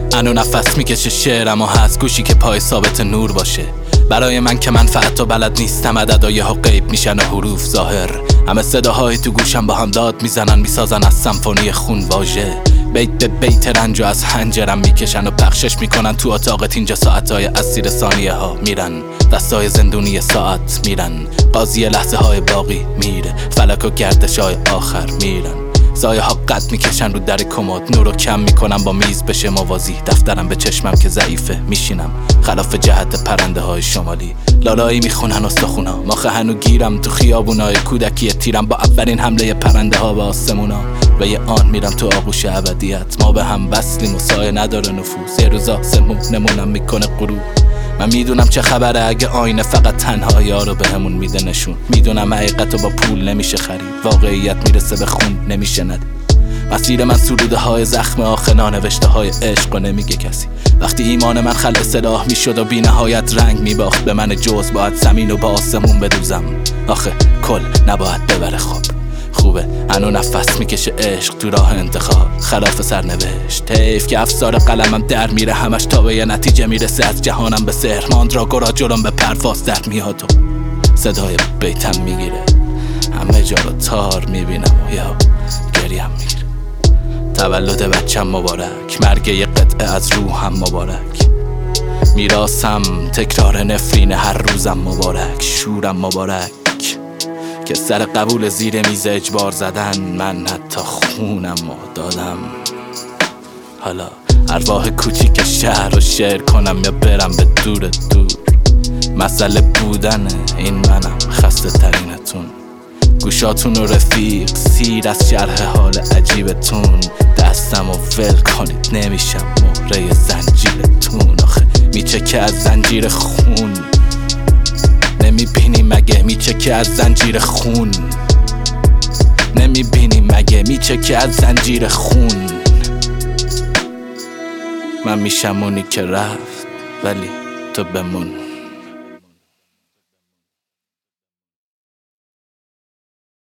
انو نفس میکشه شعرم و هست گوشی که پای ثابت نور باشه. برای من که منفعت و بلد نیستم، عددهای ها غیب میشن و حروف ظاهر. همه صداهای تو گوشم با هم داد میزنن، میسازن از سمفونی خون واژه. بیت به بیت رنج و از حنجرم میکشن و پخشش میکنن تو اتاقت. اینجا ساعتهای اسیر ثانیه ها میرن، دستای زندونی ساعت میرن. قاضی لحظه های باقی میره، فلک و گردش های آخر میرن. سایه ها قد میکشن رو در کمد، نورو کم میکنم با میز بشه موازی. دفترم به چشمم که ضعیفه میشینم خلاف جهت پرنده های شمالی. لالایی میخونن استخونا، ماخه هنو گیرم تو خیابونای کودکی تیرم. با اولین حمله پرنده ها به آسمونا و یه آن میرم تو آغوش ابدیت. ما به هم وصلیم و سایه نداره نفوذ، یه روز آسمون نمونم میکنه غروب. من میدونم چه خبره اگه آینه فقط تنهایی ها رو بهمون میده نشون. میدونم حقیقت رو با پول نمیشه خرید، واقعیت میرسه به خون نمیشه ندید. مسیر من سروده های زخم آخنا، نوشته های عشق و نمیگه کسی. وقتی ایمان من خلق سلاح میشد و بی نهایت رنگ میباخت به من جز، باید زمین و با آسمون بدوزم. آخه کل نباید ببره خوبه انو نفس میکشه عشق تو راه انتخاب، خلاف سرنوشت. حیف که افسار قلمم در میره همش تا به یه نتیجه میرسه. از جهانم به سحر ماندراگورا جلوم به پرواز در میاد و صدای بیتم میگیره. همه جا رو تار میبینم و یا گریم میگیره. تولد بچم مبارک، مرگ یه قطعه از روحم مبارک. میراثم تکرار نفرین هر روزم مبارک. شورم مبارک که سر قبول زیر میز اجبار زدن. من حتی خونم رو دادم. حالا ارواح کوچیک شهر رو شعر کنم یا برم به دور. مسئله بودنه این منم، خسته ترینتون. گوشاتون و رفیق سیر از شرح حال عجیبتون. دستم و ول کنید نمیشم مهره زنجیرتون. آخه میچکه از زنجیر خون، نمیبینی مگه میچکه از زنجیر خون. نمیبینی مگه میچکه از زنجیر خون. من میشم اونی که رفت ولی تو بمون.